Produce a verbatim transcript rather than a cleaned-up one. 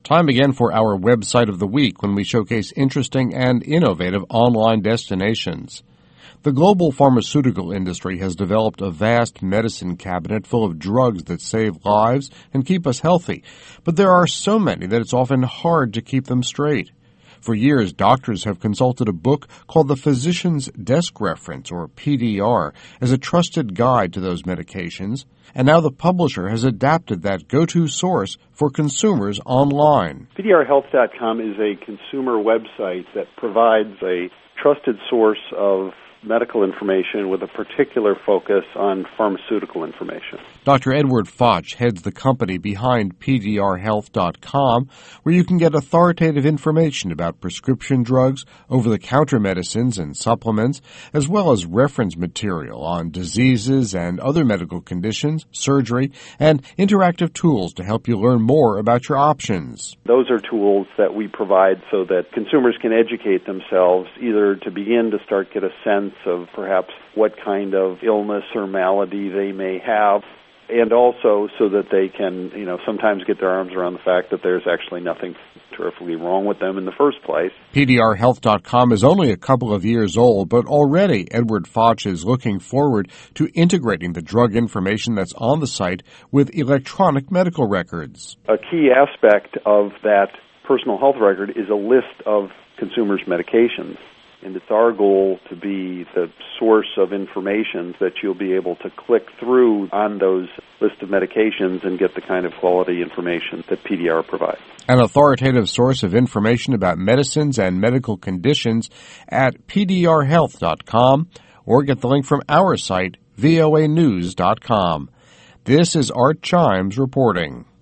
Time again for our website of the week when we showcase interesting and innovative online destinations. The global pharmaceutical industry has developed a vast medicine cabinet full of drugs that save lives and keep us healthy, but there are so many that it's often hard to keep them straight. For years, doctors have consulted a book called the Physician's Desk Reference, or P D R, as a trusted guide to those medications, and now the publisher has adapted that go-to source for consumers online. P D R health dot com is a consumer website that provides a trusted source of medical information with a particular focus on pharmaceutical information. Doctor Edward Foch heads the company behind P D R health dot com, where you can get authoritative information about prescription drugs, over-the-counter medicines and supplements, as well as reference material on diseases and other medical conditions, surgery, and interactive tools to help you learn more about your options. Those are tools that we provide so that consumers can educate themselves, either to begin to start get a sense of perhaps what kind of illness or malady they may have, and also so that they can, you know, sometimes get their arms around the fact that there's actually nothing terrifically wrong with them in the first place. P D R health dot com is only a couple of years old, but already Edward Foch is looking forward to integrating the drug information that's on the site with electronic medical records. A key aspect of that personal health record is a list of consumers' medications. And it's our goal to be the source of information that you'll be able to click through on those list of medications and get the kind of quality information that P D R provides. An authoritative source of information about medicines and medical conditions at P D R health dot com, or get the link from our site, V O A news dot com. This is Art Chimes reporting.